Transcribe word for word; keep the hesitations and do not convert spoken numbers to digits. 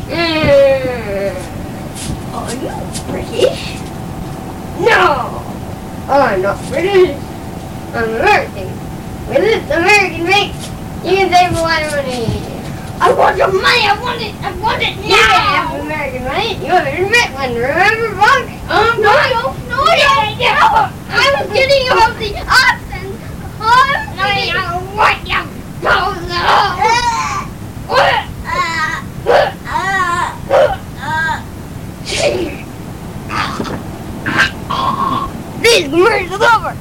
Mm. Are you British? No! I'm not British. I'm American. With this American rate, you can save a lot of money. I want your money! I want it! I want it now! You can't have American money. You have to invent one. Remember, Buck? Um, no, no, no, yeah, yeah. I was getting you all the options. I'm getting you what you don't know. What? This commercial's over.